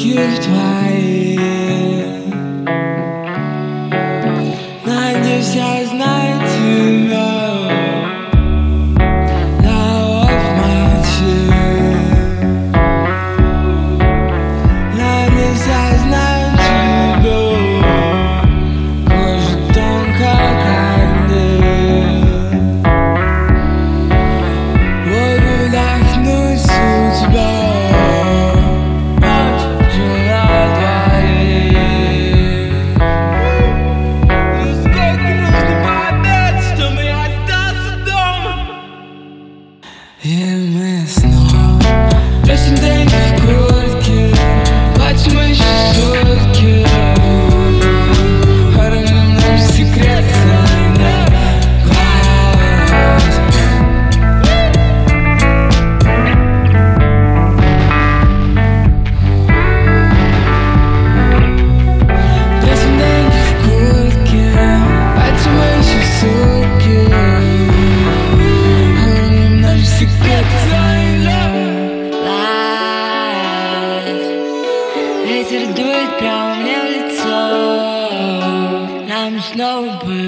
куртках твоих. Надеюсь, я знаю тебя. Давай молчи. Надеюсь, я знаю тебя. Кожа тонкая, как лед. Вот вдохнуть у тебя. И мы снова бросим деньги в куртке, платим еще сутки, хороним наш секрет на глаз. Бросим деньги в куртке, платим еще сутки. Ветер дует прямо мне в лицо. Нам снова быть.